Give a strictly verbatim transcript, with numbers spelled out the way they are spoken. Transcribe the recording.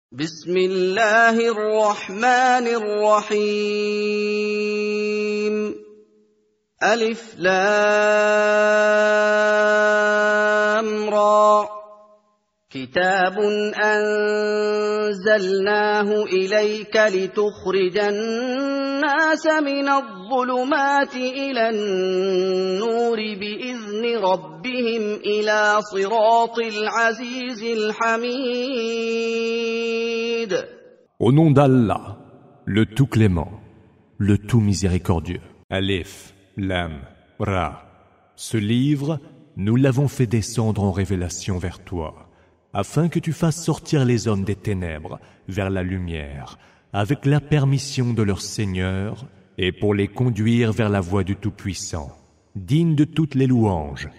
بسم الله الرحمن الرحيم ألف لام را كتاب أنزلناه إليك لتخرج الناس من الظلمات إلى النور بإذن ربهم إلى صراط العزيز الحميد. Au nom d'Allah, le tout clément, le tout miséricordieux. Alif, Lam, Ra. Ce livre, nous l'avons fait descendre en révélation vers toi, afin que tu fasses sortir les hommes des ténèbres vers la lumière, avec la permission de leur Seigneur, et pour les conduire vers la voie du Tout-Puissant, digne de toutes les louanges.